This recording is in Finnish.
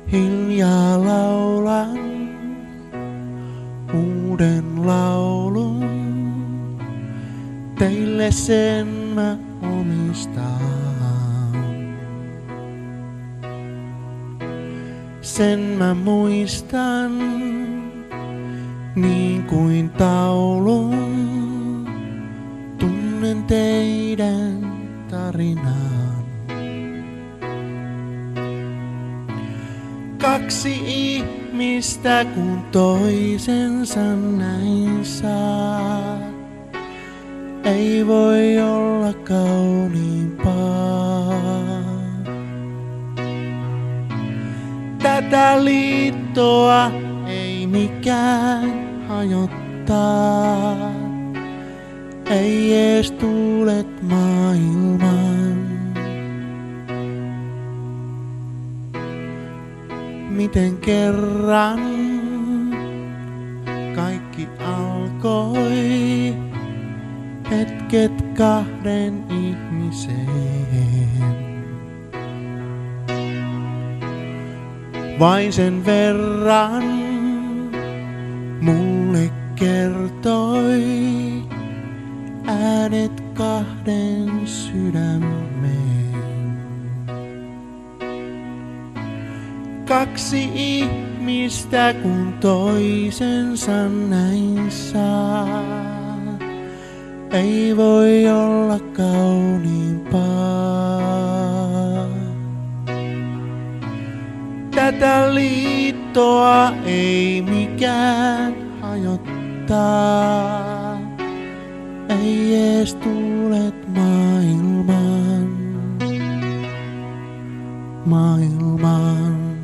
Hiljaa laulan uuden laulun, teille sen mä omistan. Sen mä muistan niin kuin taulun, tunnen teidän tarinan. Kaksi ihmistä kun toisensa näin saa, ei voi olla kauniimpaa. Tätä liittoa ei mikään hajottaa, ei ees tuulet maailman. Miten kerran kaikki alkoi, hetket kahden ihmisen. Vain sen verran mulle kertoi äänet kahden sydämen. Kaksi ihmistä kun toisensa näin saa, ei voi olla kauniimpaa. Tätä liittoa ei mikään hajottaa, ei ees tuulet maailman.